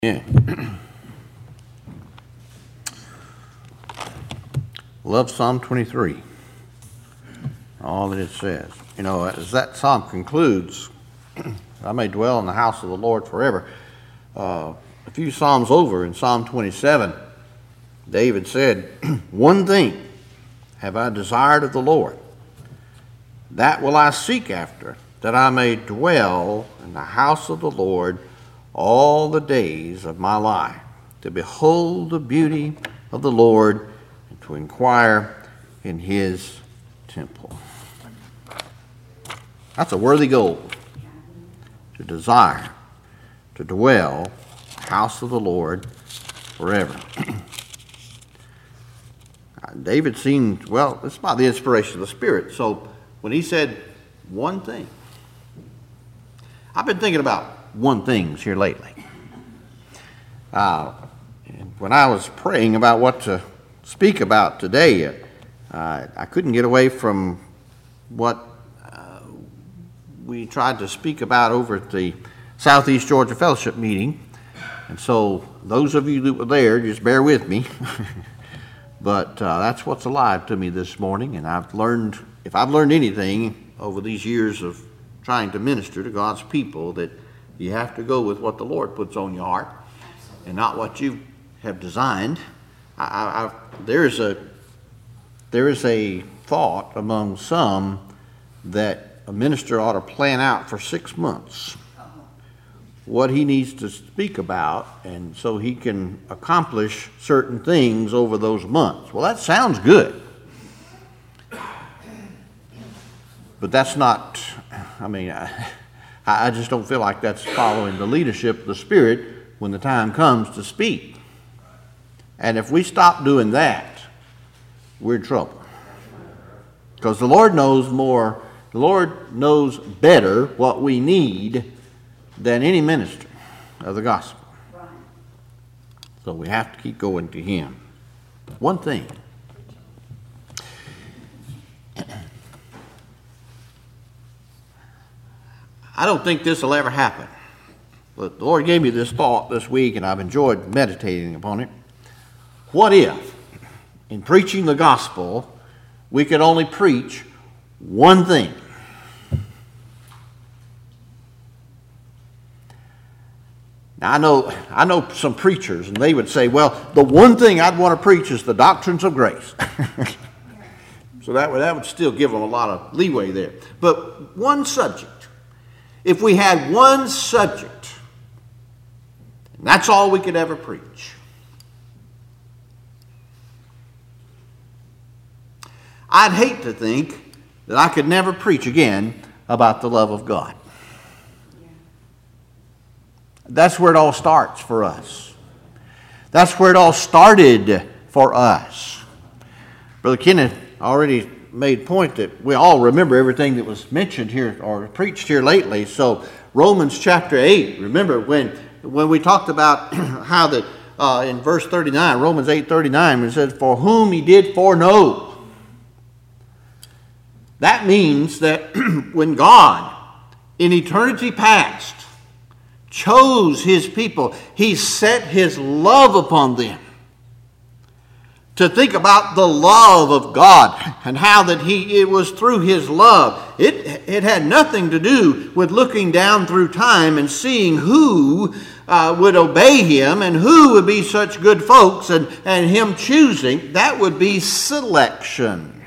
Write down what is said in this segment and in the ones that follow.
Yeah. Love Psalm 23. All that it says. You know, as that psalm concludes, I may dwell in the house of the Lord forever. A few psalms over in Psalm 27, David said, "One thing have I desired of the Lord, that will I seek after, that I may dwell in the house of the Lord all the days of my life, to behold the beauty of the Lord and to inquire in his temple." That's a worthy goal, to desire to dwell in the house of the Lord forever. David seemed, well, it's by the inspiration of the Spirit. So when he said one thing, I've been thinking about one things here lately. And when I was praying about what to speak about today, I couldn't get away from what we tried to speak about over at the Southeast Georgia Fellowship meeting. And so those of you that were there, just bear with me. But that's what's alive to me this morning. And I've learned, if I've learned anything over these years of trying to minister to God's people, that you have to go with what the Lord puts on your heart and not what you have designed. There is a thought among some that a minister ought to plan out for 6 months what he needs to speak about, and so he can accomplish certain things over those months. Well, that sounds good. But that's not, I just don't feel like that's following the leadership of the Spirit when the time comes to speak. And if we stop doing that, we're in trouble. Because the Lord knows more, the Lord knows better what we need than any minister of the gospel. So we have to keep going to him. One thing. I don't think this will ever happen. But the Lord gave me this thought this week, and I've enjoyed meditating upon it. What if, in preaching the gospel, we could only preach one thing? Now, I know some preachers, and they would say, well, the one thing I'd want to preach is the doctrines of grace. So that would still give them a lot of leeway there. But one subject, if we had one subject, and that's all we could ever preach, I'd hate to think that I could never preach again about the love of God. That's where it all starts for us. That's where it all started for us. Brother Kenneth already made point that we all remember everything that was mentioned here or preached here lately. So Romans chapter 8, remember when we talked about how that in verse 39, Romans 8:39, it says, "For whom he did foreknow." That means that when God, in eternity past, chose his people, he set his love upon them. To think about the love of God and how that it was through his love. It had nothing to do with looking down through time and seeing who would obey him and who would be such good folks and him choosing. That would be selection.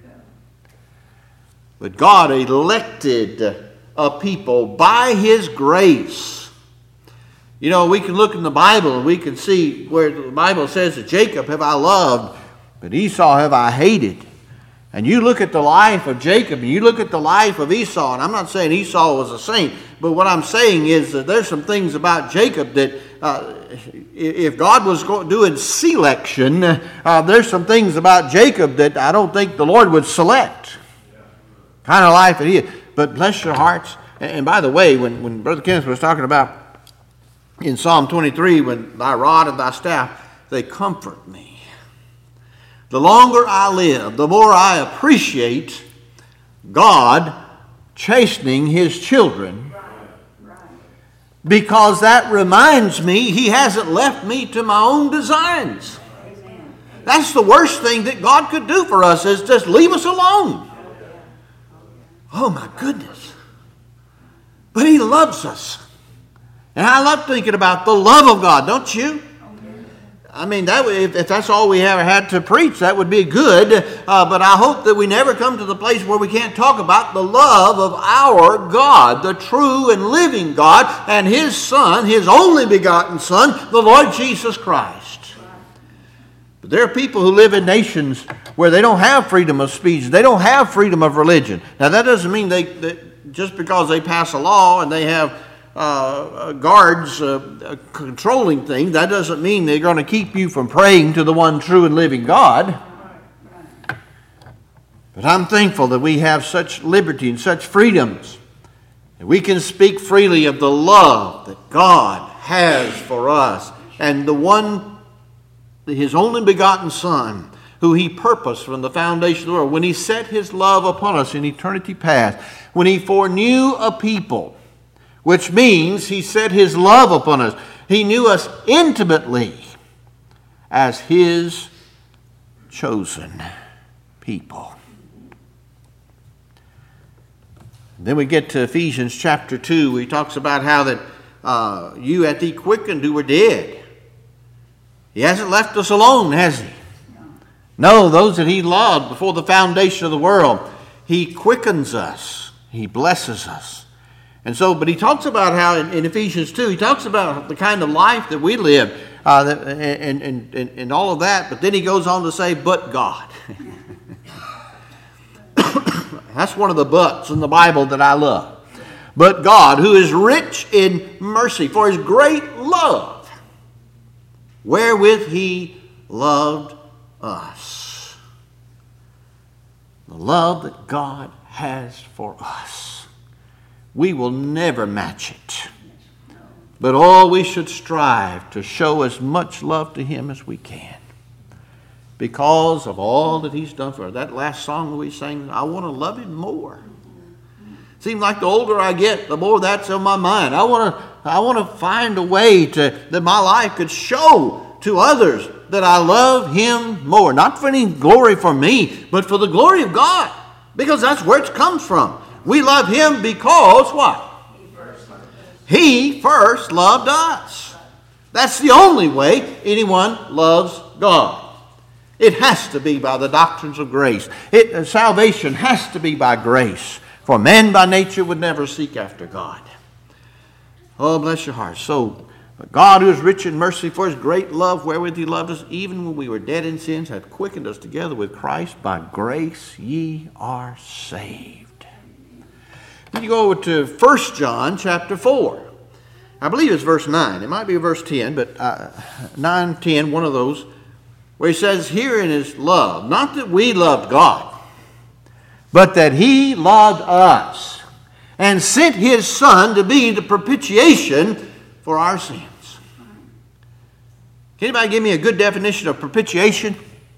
But God elected a people by his grace. You know, we can look in the Bible and we can see where the Bible says that Jacob have I loved, but Esau have I hated. And you look at the life of Jacob and you look at the life of Esau, and I'm not saying Esau was a saint, but what I'm saying is that there's some things about Jacob that if God was doing selection, there's some things about Jacob that I don't think the Lord would select. Kind of life that he is. But bless your hearts. And by the way, when Brother Kenneth was talking about in Psalm 23, when thy rod and thy staff, they comfort me. The longer I live, the more I appreciate God chastening his children because that reminds me He hasn't left me to my own designs. That's the worst thing that God could do for us, is just leave us alone. Oh my goodness. But He loves us. And I love thinking about the love of God, don't you? I mean, if that's all we ever had to preach, that would be good. But I hope that we never come to the place where we can't talk about the love of our God, the true and living God, and His Son, His only begotten Son, the Lord Jesus Christ. But there are people who live in nations where they don't have freedom of speech. They don't have freedom of religion. Now, that doesn't mean that just because they pass a law and they have guards controlling things, that doesn't mean they're going to keep you from praying to the one true and living God. But I'm thankful that we have such liberty and such freedoms, and we can speak freely of the love that God has for us, and the one, His only begotten Son, who He purposed from the foundation of the world, when He set His love upon us in eternity past, when He foreknew a people, which means He set His love upon us. He knew us intimately as His chosen people. Then we get to Ephesians chapter 2, where he talks about how that you hath He quickened who were dead. He hasn't left us alone, has He? No, those that He loved before the foundation of the world, He quickens us. He blesses us. And so, but he talks about how in Ephesians 2, he talks about the kind of life that we live and all of that. But then he goes on to say, but God. That's one of the buts in the Bible that I love. But God, who is rich in mercy, for His great love, wherewith He loved us. The love that God has for us. We will never match it. But we should strive to show as much love to Him as we can, because of all that He's done for us. That last song that we sang, I want to love Him more. Seems like the older I get, the more that's on my mind. I want to find a way that my life could show to others that I love Him more. Not for any glory for me, but for the glory of God. Because that's where it comes from. We love Him because what? He first loved us. That's the only way anyone loves God. It has to be by the doctrines of grace. Salvation has to be by grace. For man by nature would never seek after God. Oh, bless your heart. So, God, who is rich in mercy, for His great love wherewith He loved us, even when we were dead in sins, hath quickened us together with Christ. By grace ye are saved. Then you go over to 1 John chapter 4. I believe it's verse 9. It might be verse 10, but 9, 10, one of those, where he says, herein is love, not that we loved God, but that He loved us and sent His Son to be the propitiation for our sins. Can anybody give me a good definition of propitiation?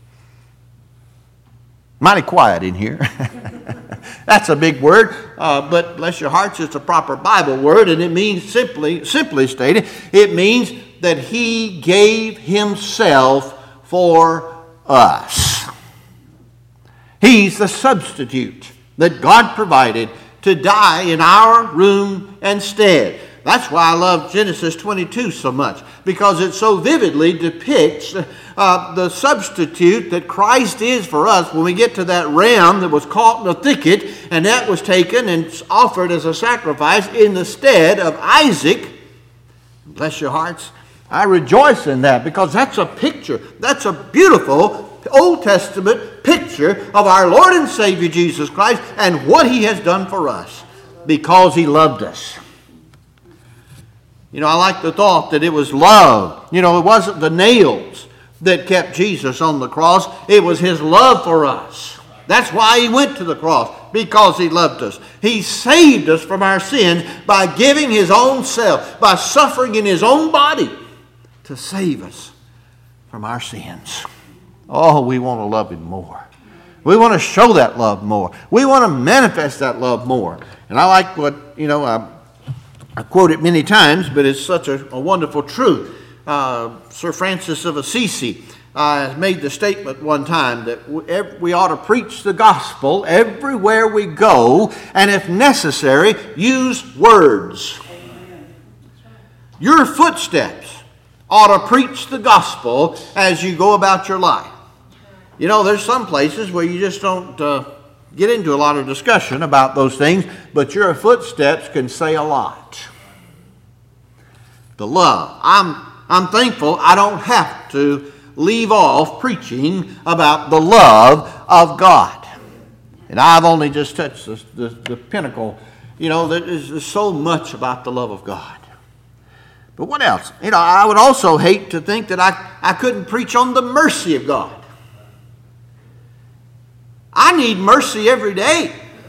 Mighty quiet in here. That's a big word, but bless your hearts, it's a proper Bible word, and it means simply stated, it means that He gave Himself for us. He's the substitute that God provided to die in our room and stead. That's why I love Genesis 22 so much, because it so vividly depicts the substitute that Christ is for us when we get to that ram that was caught in a thicket, and that was taken and offered as a sacrifice in the stead of Isaac. Bless your hearts. I rejoice in that, because that's a picture. That's a beautiful Old Testament picture of our Lord and Savior Jesus Christ and what He has done for us because He loved us. You know, I like the thought that it was love. You know, it wasn't the nails that kept Jesus on the cross. It was His love for us. That's why He went to the cross, because He loved us. He saved us from our sins by giving His own self, by suffering in His own body to save us from our sins. Oh, we want to love Him more. We want to show that love more. We want to manifest that love more. And I like what, I quote it many times, but it's such a wonderful truth. Sir Francis of Assisi made the statement one time that we ought to preach the gospel everywhere we go, and if necessary, use words. Your footsteps ought to preach the gospel as you go about your life. You know, there's some places where you just don't get into a lot of discussion about those things, but your footsteps can say a lot. The love. I'm thankful I don't have to leave off preaching about the love of God. And I've only just touched the pinnacle. You know, there's so much about the love of God. But what else? You know, I would also hate to think that I couldn't preach on the mercy of God. I need mercy every day.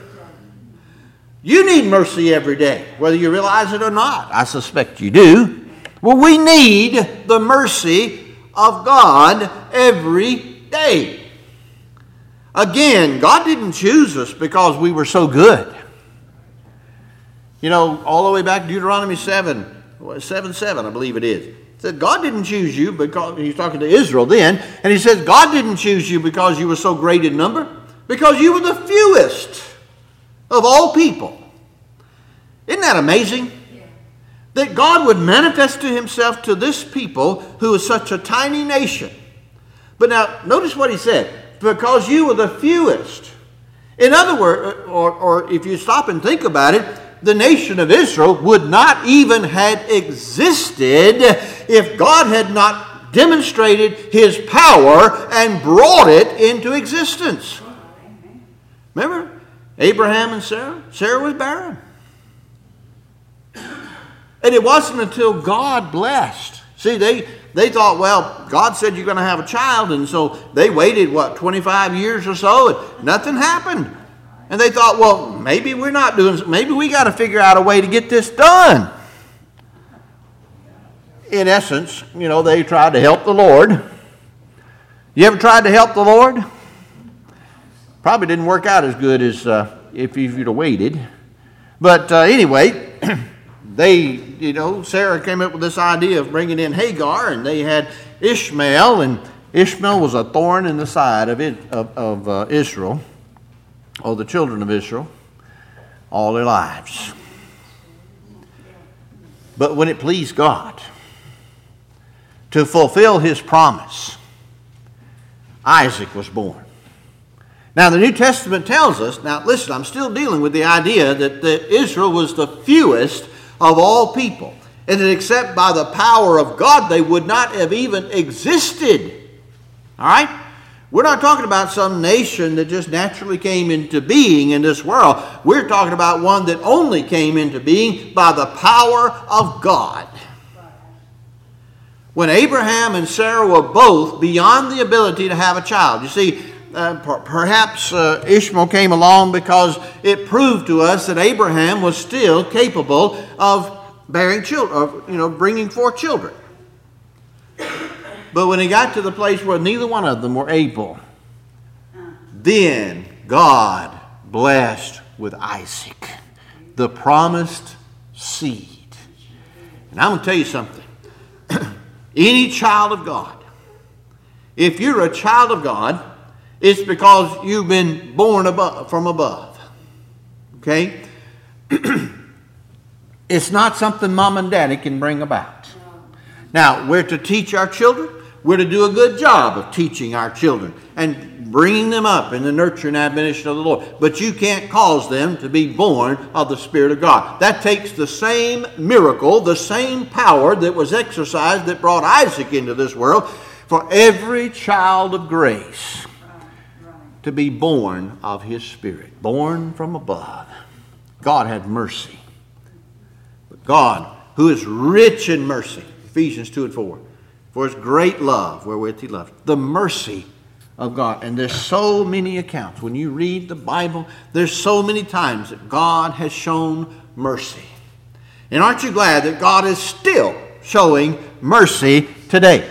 You need mercy every day, whether you realize it or not. I suspect you do. Well, we need the mercy of God every day. Again, God didn't choose us because we were so good. You know, all the way back to Deuteronomy 7:7, I believe it is. It said God didn't choose you because, he's talking to Israel then, and he says God didn't choose you because you were so great in number, because you were the fewest of all people. Isn't that amazing? That God would manifest to himself to this people who is such a tiny nation. But now, notice what he said. Because you were the fewest. In other words, or if you stop and think about it, the nation of Israel would not even have existed if God had not demonstrated his power and brought it into existence. Remember? Abraham and Sarah? Sarah was barren. And it wasn't until God blessed. See, they thought, well, God said you're going to have a child, and so they waited, 25 years or so, and nothing happened. And they thought, well, maybe we're not doing, maybe we got to figure out a way to get this done. In essence, you know, they tried to help the Lord. You ever tried to help the Lord? Probably didn't work out as good as if you'd have waited. But anyway, Sarah came up with this idea of bringing in Hagar, and they had Ishmael, and Ishmael was a thorn in the side of Israel, or the children of Israel, all their lives. But when it pleased God to fulfill his promise, Isaac was born. Now, the New Testament tells us, now listen, I'm still dealing with the idea that Israel was the fewest of all people, and that except by the power of God, they would not have even existed. All right? We're not talking about some nation that just naturally came into being in this world. We're talking about one that only came into being by the power of God. When Abraham and Sarah were both beyond the ability to have a child. You see, perhaps Ishmael came along because it proved to us that Abraham was still capable of bearing children, of bringing forth children. But when he got to the place where neither one of them were able, then God blessed with Isaac, the promised seed. And I'm going to tell you something. Any child of God, if you're a child of God, it's because you've been born from above. Okay? It's not something mom and daddy can bring about. Now, we're to teach our children. We're to do a good job of teaching our children and bringing them up in the nurture and admonition of the Lord. But you can't cause them to be born of the Spirit of God. That takes the same miracle, the same power that was exercised that brought Isaac into this world for every child of grace to be born of his Spirit, born from above. God had mercy. But God, who is rich in mercy, Ephesians 2:4, for his great love wherewith he loved. The mercy of God. And there's so many accounts. When you read the Bible, there's so many times that God has shown mercy. And aren't you glad that God is still showing mercy today?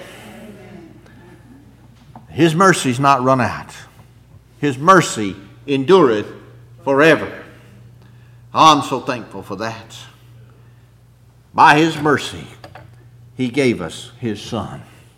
His mercy's not run out. His mercy endureth forever. Oh, I'm so thankful for that. by His mercy, He gave us His Son.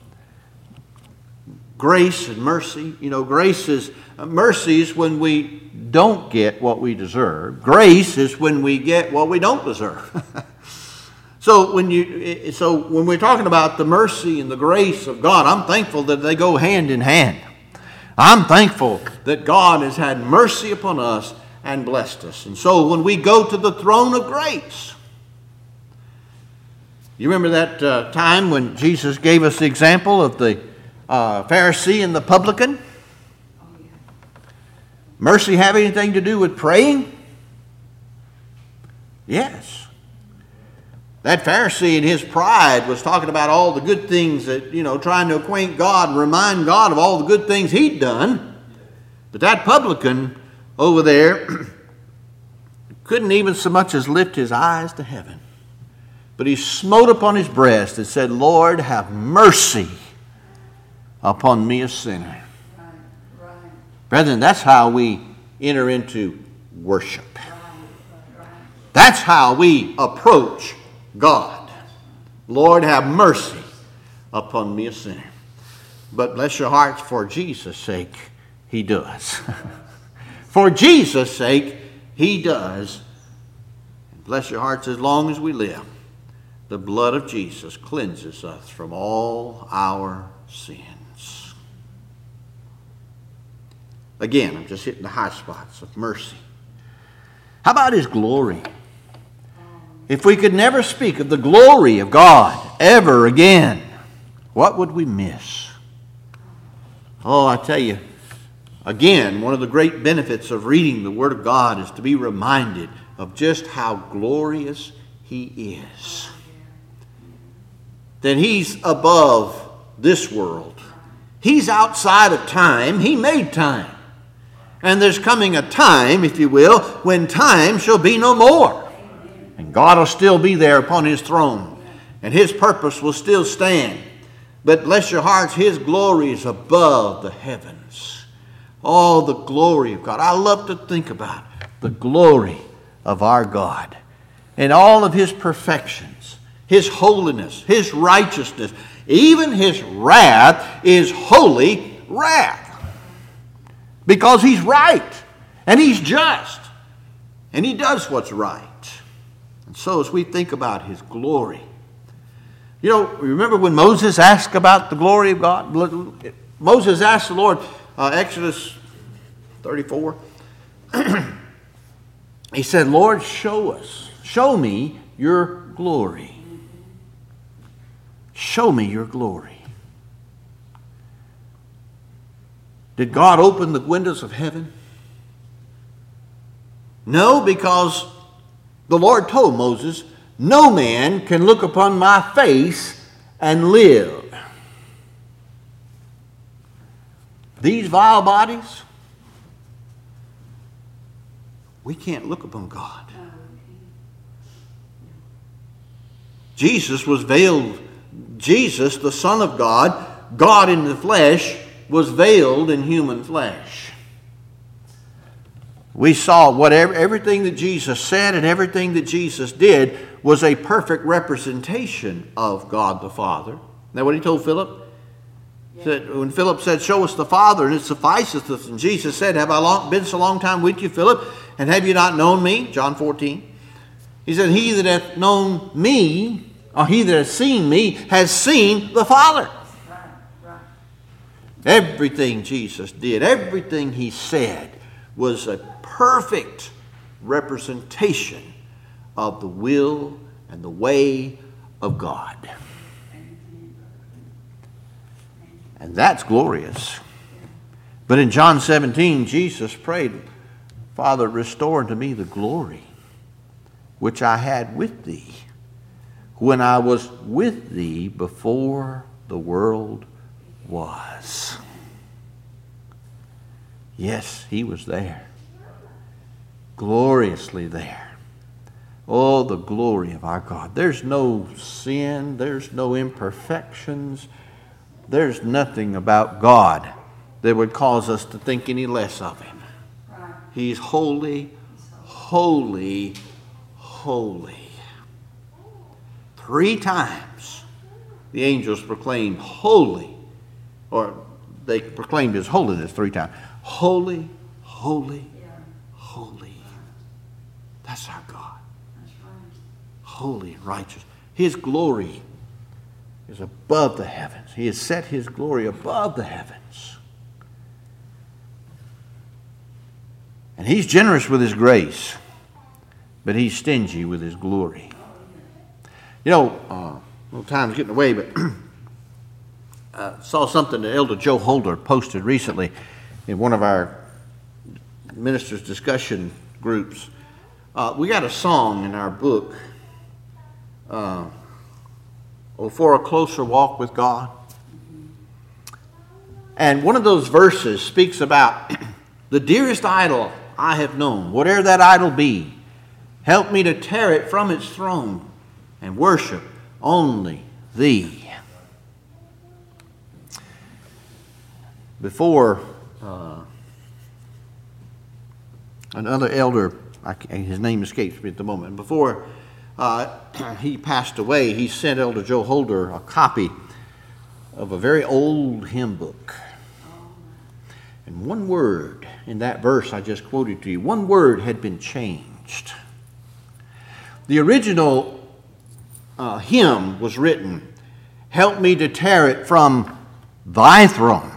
Grace and mercy. You know, mercy is when we don't get what we deserve. Grace is when we get what we don't deserve. So when we're talking about the mercy and the grace of God, I'm thankful that they go hand in hand. I'm thankful that God has had mercy upon us and blessed us. And so when we go to the throne of grace, you remember that time when Jesus gave us the example of the Pharisee and the publican? Mercy have anything to do with praying? Yes. That Pharisee in his pride was talking about all the good things that, trying to acquaint God and remind God of all the good things he'd done. But that publican over there couldn't even so much as lift his eyes to heaven. But he smote upon his breast and said, Lord, have mercy upon me, a sinner. Right. Brethren, that's how we enter into worship. That's how we approach God. Lord, have mercy upon me, a sinner. But bless your hearts, for Jesus' sake, He does. For Jesus' sake, He does. And bless your hearts, as long as we live, the blood of Jesus cleanses us from all our sins. Again, I'm just hitting the high spots of mercy. How about His glory? If we could never speak of the glory of God ever again, what would we miss? Oh, I tell you, again, one of the great benefits of reading the Word of God is to be reminded of just how glorious He is. That He's above this world. He's outside of time. He made time. And there's coming a time, if you will, when time shall be no more. And God will still be there upon His throne. And His purpose will still stand. But bless your hearts, His glory is above the heavens. Oh, the glory of God. I love to think about the glory of our God. And all of His perfections, His holiness, His righteousness, even His wrath is holy wrath. Because He's right. And He's just. And He does what's right. So as we think about His glory, remember when Moses asked about the glory of God? Moses asked the Lord, Exodus 34, he said, Lord, show me your glory. Show me your glory. Did God open the windows of heaven? No, because the Lord told Moses, no man can look upon my face and live. These vile bodies, we can't look upon God. Jesus was veiled. Jesus, the Son of God, God in the flesh, was veiled in human flesh. We saw everything that Jesus said and everything that Jesus did was a perfect representation of God the Father. Isn't that what He told Philip? Yeah. When Philip said, show us the Father, and it sufficeth us. And Jesus said, have I been so long time with you, Philip, and have you not known me? John 14. He said, he that hath known me, or he that hath seen me, has seen the Father. Right. Everything Jesus did, everything He said, was a perfect representation of the will and the way of God. And that's glorious. But in John 17, Jesus prayed, Father, restore unto me the glory which I had with Thee when I was with Thee before the world was. Yes, He was there. Gloriously there. Oh, the glory of our God. There's no sin. There's no imperfections. There's nothing about God that would cause us to think any less of Him. He's holy, holy, holy. 3 times the angels proclaimed holy, or they proclaimed his holiness 3 times. Holy, holy, holy. That's our God. Holy and righteous. His glory is above the heavens. He has set his glory above the heavens. And he's generous with his grace, but he's stingy with his glory. You know, a little time's getting away, but I saw something that Elder Joe Holder posted recently in one of our ministers' discussion groups. We got a song in our book, For a Closer Walk with God. And one of those verses speaks about the dearest idol I have known, whatever that idol be, help me to tear it from its throne and worship only thee. Before another elder, his name escapes me at the moment, before he passed away, he sent Elder Joe Holder a copy of a very old hymn book. And one word in that verse I just quoted to you, one word had been changed. The original hymn was written, help me to tear it from thy throne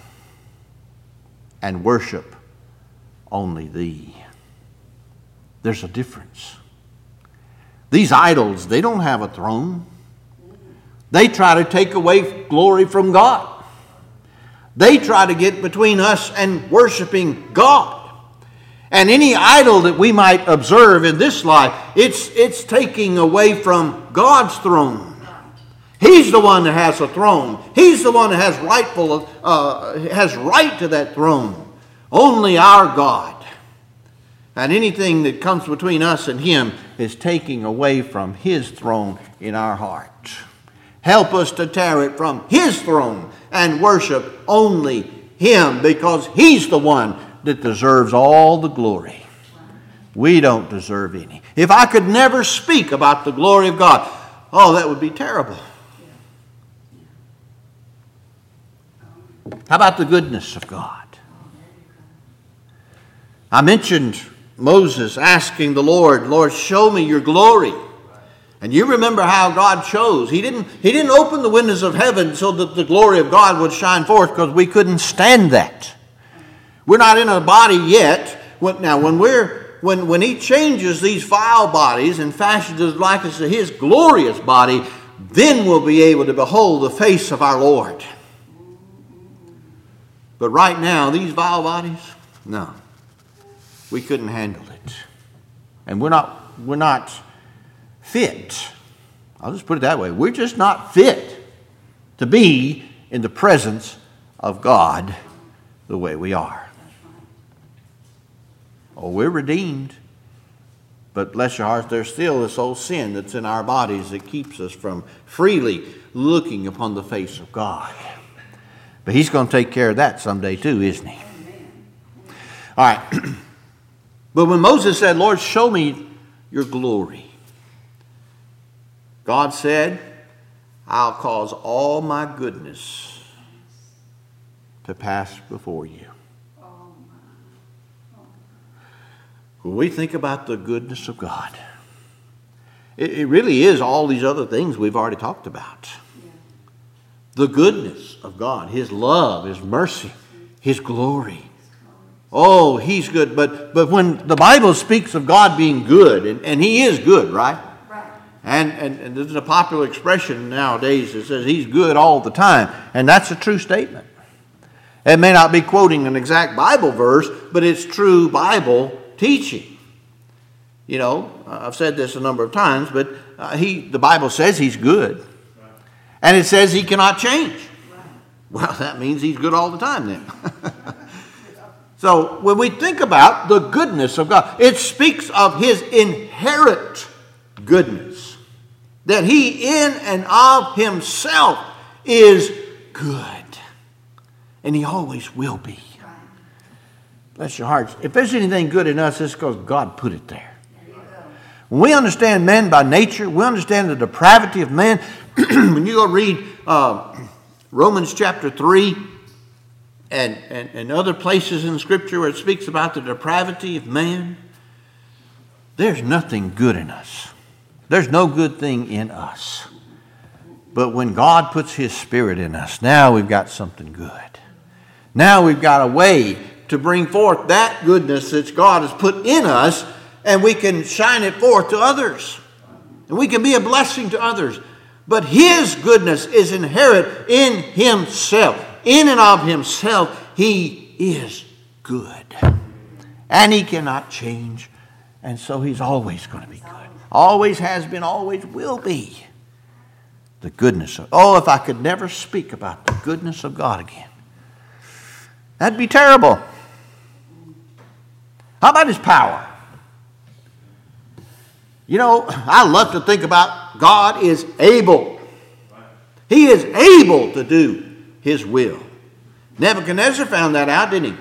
and worship only thee. There's a difference. These idols, they don't have a throne. They try to take away glory from God. They try to get between us and worshiping God. And any idol that we might observe in this life, it's taking away from God's throne. He's the one that has a throne. He's the one that has has right to that throne. Only our God. And anything that comes between us and him is taking away from his throne in our heart. Help us to tear it from his throne and worship only him, because he's the one that deserves all the glory. We don't deserve any. If I could never speak about the glory of God, oh, that would be terrible. How about the goodness of God? I mentioned Moses asking the Lord, show me your glory. And you remember how God chose. He didn't open the windows of heaven so that the glory of God would shine forth, because we couldn't stand that. We're not in a body yet. Now, when he changes these vile bodies and fashions us likeness to his glorious body, then we'll be able to behold the face of our Lord. But right now, these vile bodies, no. We couldn't handle it. And we're not fit. I'll just put it that way. We're just not fit to be in the presence of God the way we are. Oh, we're redeemed. But bless your hearts, there's still this old sin that's in our bodies that keeps us from freely looking upon the face of God. But he's going to take care of that someday too, isn't he? All right. But when Moses said, Lord, show me your glory, God said, I'll cause all my goodness to pass before you. When we think about the goodness of God, it really is all these other things we've already talked about. The goodness of God, his love, his mercy, his glory. Oh, he's good. But when the Bible speaks of God being good, and he is good, right? Right. And there's a popular expression nowadays that says he's good all the time. And that's a true statement. It may not be quoting an exact Bible verse, but it's true Bible teaching. You know, I've said this a number of times, but the Bible says he's good. And it says he cannot change. Well, that means he's good all the time then. So when we think about the goodness of God, it speaks of his inherent goodness. That he in and of himself is good. And he always will be. Bless your hearts. If there's anything good in us, it's because God put it there. When we understand man by nature, we understand the depravity of man. When you go read Romans chapter 3 and other places in Scripture where it speaks about the depravity of man, there's nothing good in us. There's no good thing in us. But when God puts His Spirit in us, now we've got something good. Now we've got a way to bring forth that goodness that God has put in us, and we can shine it forth to others. And we can be a blessing to others. But His goodness is inherent in Himself. In and of Himself, He is good. And He cannot change. And so He's always going to be good. Always has been, always will be. The goodness of, oh, if I could never speak about the goodness of God again. That'd be terrible. How about His power? You know, I love to think about God is able. He is able to do His will. Nebuchadnezzar found that out, didn't he?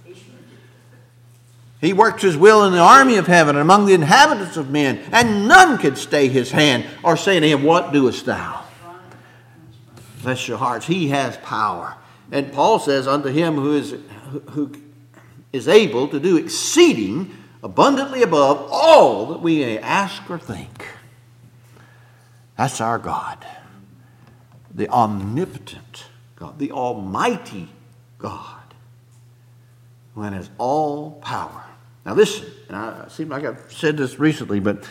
He worked His will in the army of heaven and among the inhabitants of men, and none could stay His hand or say to Him, what doest thou? Bless your hearts. He has power. And Paul says, unto Him who is able to do exceeding abundantly above all that we may ask or think. That's our God. The omnipotent God. The almighty God. Who has all power. Now listen, and I seem like I've said this recently, but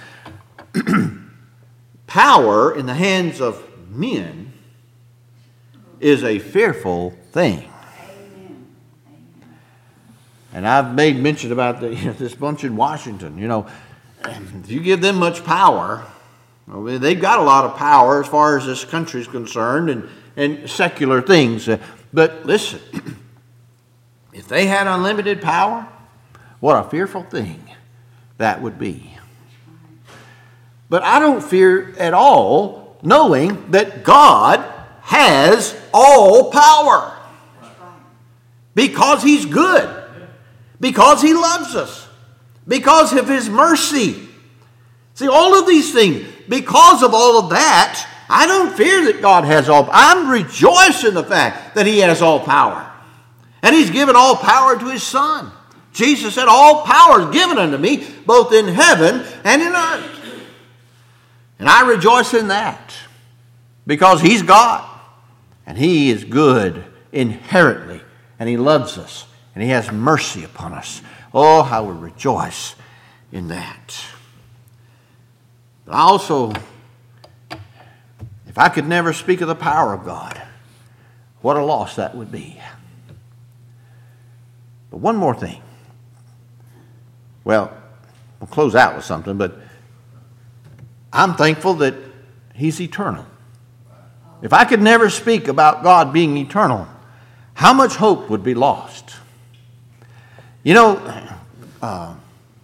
power in the hands of men is a fearful thing. And I've made mention about this bunch in Washington. You know, if you give them much power, well, they've got a lot of power as far as this country is concerned and secular things. But listen, if they had unlimited power, what a fearful thing that would be. But I don't fear at all knowing that God has all power. Because He's good. Because He loves us. Because of His mercy. See, all of these things, because of all of that, I don't fear that God has all power. I'm rejoicing in the fact that He has all power. And He's given all power to His Son. Jesus said, all power is given unto me, both in heaven and in earth. And I rejoice in that. Because He's God. And He is good inherently. And He loves us. And He has mercy upon us. Oh, how we rejoice in that. But I also, if I could never speak of the power of God, what a loss that would be. But one more thing. Well, we'll close out with something, but I'm thankful that He's eternal. If I could never speak about God being eternal, how much hope would be lost? You know, I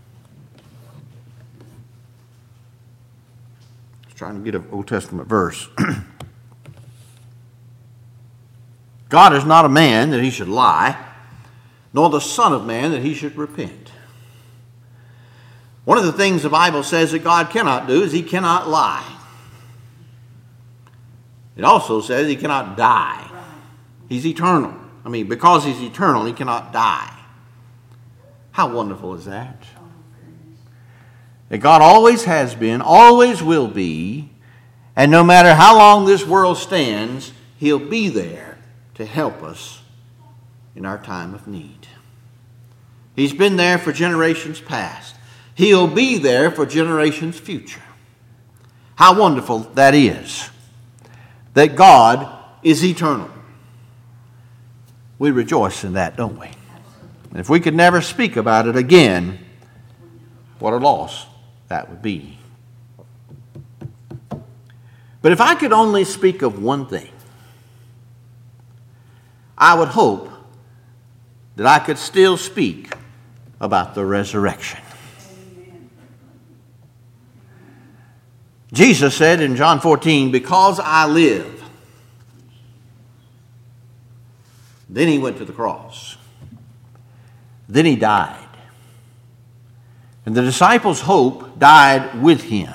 was trying to get an Old Testament verse. God is not a man that He should lie, nor the Son of Man that He should repent. One of the things the Bible says that God cannot do is He cannot lie. It also says He cannot die. He's eternal. I mean, because He's eternal, He cannot die. How wonderful is that? That God always has been, always will be, and no matter how long this world stands, He'll be there to help us in our time of need. He's been there for generations past. He'll be there for generations future. How wonderful that is. That God is eternal. We rejoice in that, don't we? And if we could never speak about it again, what a loss that would be. But if I could only speak of one thing, I would hope that I could still speak about the resurrection. Jesus said in John 14, because I live. Then He went to the cross. Then He died. And the disciples' hope died with him.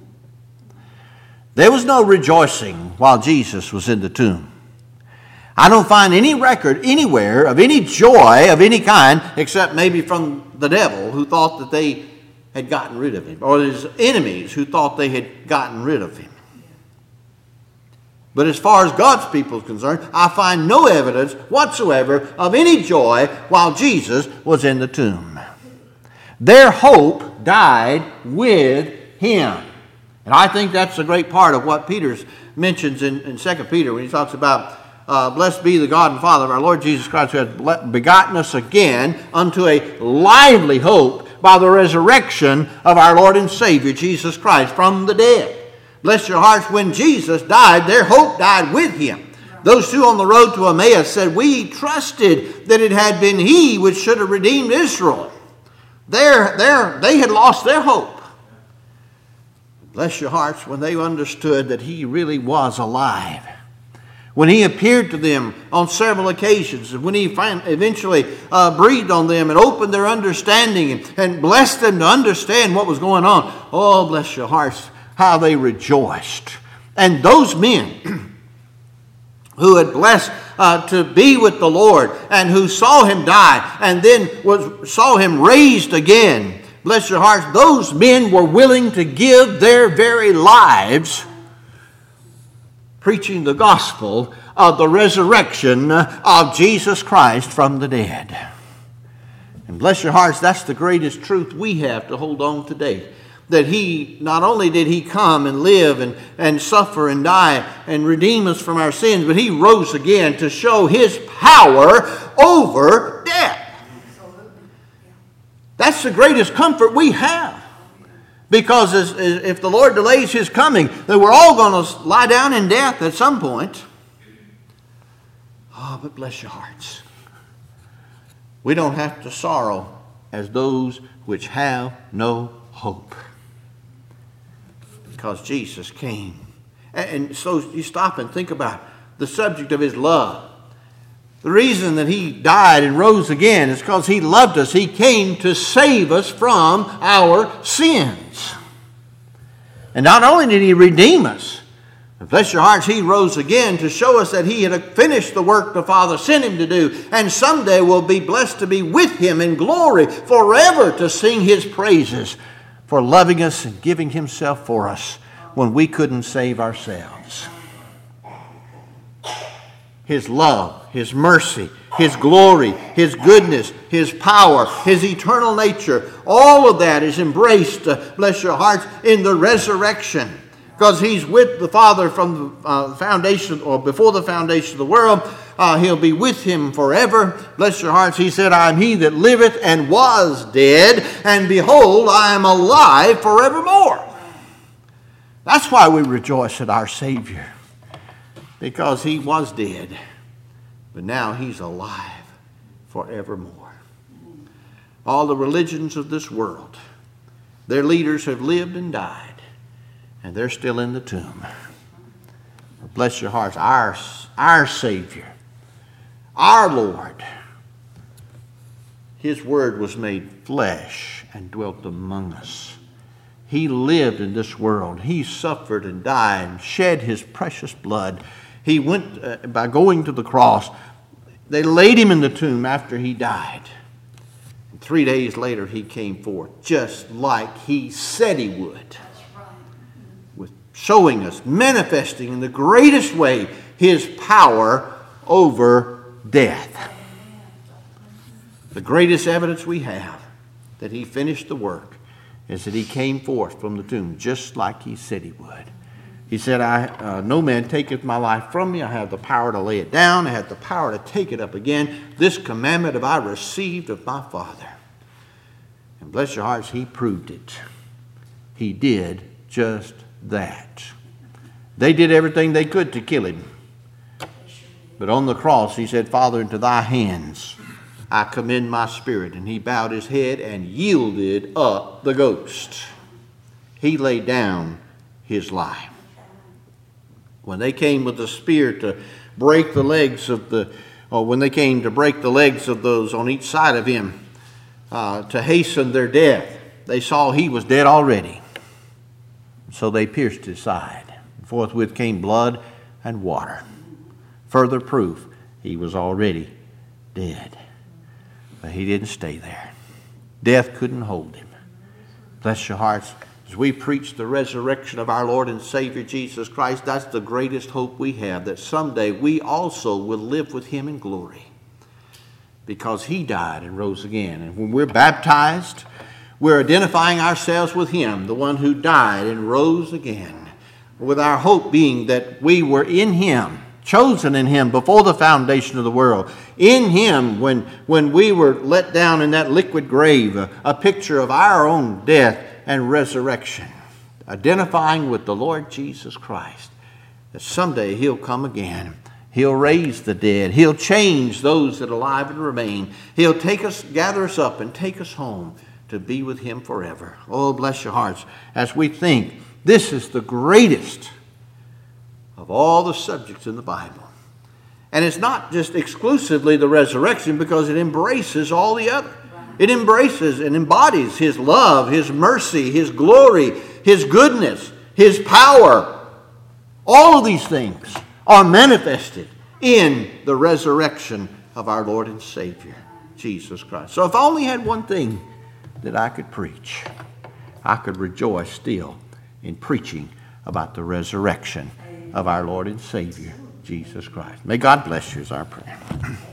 There was no rejoicing while Jesus was in the tomb. I don't find any record anywhere of any joy of any kind, except maybe from the devil, who thought that they had gotten rid of him, or his enemies who thought they had gotten rid of him. But as far as God's people is concerned, I find no evidence whatsoever of any joy while Jesus was in the tomb. Their hope died with him. And I think that's a great part of what Peter mentions in 2 Peter when he talks about, blessed be the God and Father of our Lord Jesus Christ, who hath begotten us again unto a lively hope by the resurrection of our Lord and Savior Jesus Christ from the dead. Bless your hearts, when Jesus died, their hope died with him. Those two on the road to Emmaus said, we trusted that it had been he which should have redeemed Israel. They had lost their hope. Bless your hearts, when they understood that he really was alive. When he appeared to them on several occasions, when he eventually breathed on them and opened their understanding and blessed them to understand what was going on. Oh, bless your hearts, how they rejoiced. And those men who had blessed to be with the Lord and who saw him die and then saw him raised again, bless your hearts, those men were willing to give their very lives preaching the gospel of the resurrection of Jesus Christ from the dead. And bless your hearts, that's the greatest truth we have to hold on today. That he, not only did he come and live and suffer and die and redeem us from our sins, but he rose again to show his power over death. That's the greatest comfort we have. Because if the Lord delays his coming, then we're all going to lie down in death at some point. Oh, but bless your hearts. We don't have to sorrow as those which have no hope. Because Jesus came. And so you stop and think about the subject of his love. The reason that he died and rose again is because he loved us. He came to save us from our sins. And not only did he redeem us, but bless your hearts, he rose again to show us that he had finished the work the Father sent him to do. And someday we'll be blessed to be with him in glory forever to sing his praises for loving us and giving himself for us when we couldn't save ourselves. His love, his mercy, his glory, his goodness, his power, his eternal nature, all of that is embraced, bless your hearts, in the resurrection. Because he's with the Father from the foundation, or before the foundation of the world. He'll be with him forever. Bless your hearts. He said, I am he that liveth and was dead, and behold, I am alive forevermore. That's why we rejoice at our Savior. Because he was dead, but now he's alive forevermore. All the religions of this world, their leaders have lived and died, and they're still in the tomb. Bless your hearts, our Savior, our Lord, his word was made flesh and dwelt among us. He lived in this world. He suffered and died and shed his precious blood. He went, by going to the cross, they laid him in the tomb after he died. And 3 days later, he came forth, just like he said he would. With showing us, manifesting in the greatest way, his power over death. The greatest evidence we have that he finished the work is that he came forth from the tomb, just like he said he would. He said, no man taketh my life from me. I have the power to lay it down. I have the power to take it up again. This commandment have I received of my Father. And bless your hearts, he proved it. He did just that. They did everything they could to kill him. But on the cross, he said, Father, into thy hands I commend my spirit. And he bowed his head and yielded up the ghost. He laid down his life. When they came with the spear to break the legs of when they came to break the legs of those on each side of him, to hasten their death, they saw he was dead already. So they pierced his side. Forthwith came blood and water. Further proof he was already dead. But he didn't stay there. Death couldn't hold him. Bless your hearts. As we preach the resurrection of our Lord and Savior Jesus Christ, that's the greatest hope we have, that someday we also will live with him in glory. Because he died and rose again. And when we're baptized, we're identifying ourselves with him, the one who died and rose again. With our hope being that we were in him, chosen in him before the foundation of the world. In him, when we were let down in that liquid grave, a picture of our own death and resurrection. Identifying with the Lord Jesus Christ. That someday he'll come again. He'll raise the dead. He'll change those that are alive and remain. He'll gather us up and take us home to be with him forever. Oh, bless your hearts. As we think, this is the greatest of all the subjects in the Bible. And it's not just exclusively the resurrection, because it embraces all the other. It embraces and embodies his love, his mercy, his glory, his goodness, his power. All of these things are manifested in the resurrection of our Lord and Savior, Jesus Christ. So if I only had one thing that I could preach, I could rejoice still in preaching about the resurrection of our Lord and Savior, Jesus Christ. May God bless you is our prayer.